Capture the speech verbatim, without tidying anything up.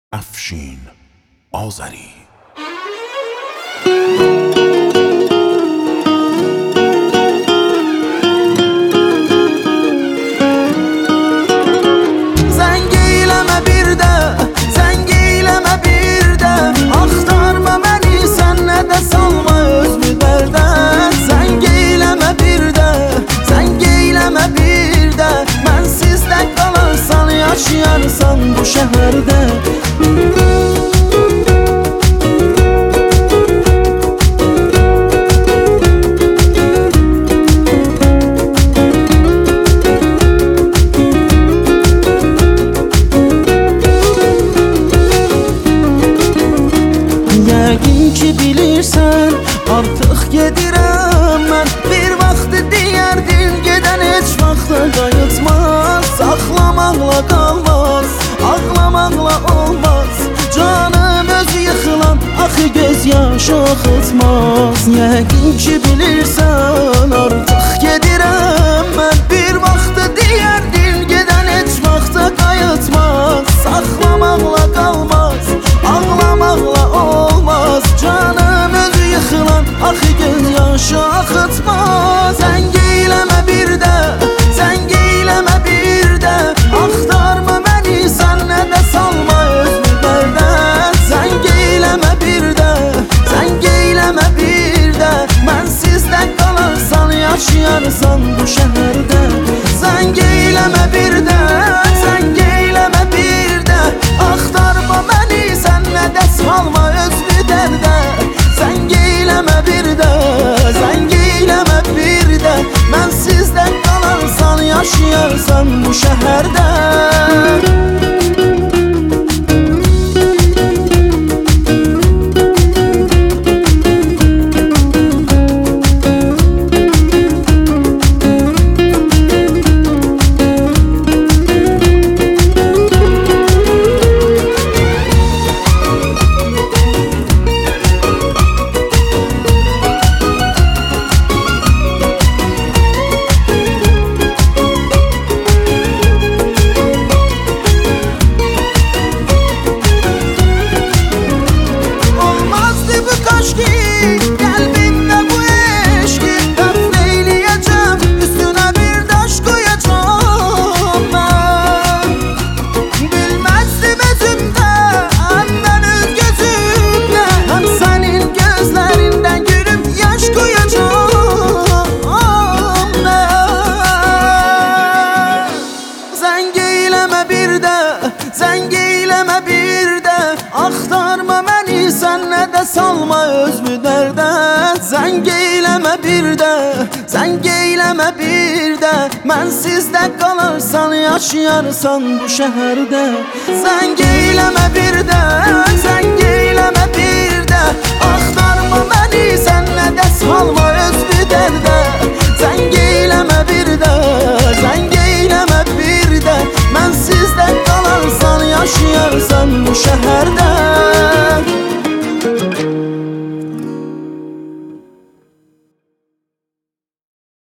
افشین آذری. Zəng eyləmə bir də, zəng eyləmə bir də, axtarma məni, sən nə də salma özünü dərdə. Zəng eyləmə bir də, zəng eyləmə bir də, mənsiz də qalarsan, yaşayarsan bu şəhərdə. Yəqin ki bilirsən, artıq gedirəm mən. Bir vaxtı deyərdin, gedən heç vaxtı qayıtmaz. Saxlamaqla qalmaz, ağlamaqla olmaz. Canım öz yıxılan, axı göz yaşı axıtmaz. Yəqin ki bilirsən, artıq gedirəm mən. Bir vaxtı deyərdin, gedən heç vaxtı qayıtmaz. Saxlamaqla qalmaz, ağlamaqla olmaz. Canım özü yıxılan, axı göz yaşı axıtmaz. Zəng eyləmə bir də, zəng eyləmə bir də, axtarma məni, sən nə də salma özünü dərdə. Zəng eyləmə bir də, zəng eyləmə bir də, mənsiz də qalarsan, yaşayarsan bu şəhərdə. Zəng eyləmə bir də, zəng eyləmə bir də, axtarma məni, sən nə də salma özünü dərdə. Zəng eyləmə bir də, zəng eyləmə bir də, mənsiz də qalarsan, yaşayarsan bu şəhərdə. Zəng eyləmə bir də, axtarma məni, sən nə də salma özünü dərdə. Zəng eyləmə bir də, zəng eyləmə bir də, mənsiz də qalarsan, yaşayarsan bu şəhərdə. Zəng eyləmə bir də, zəng eyləmə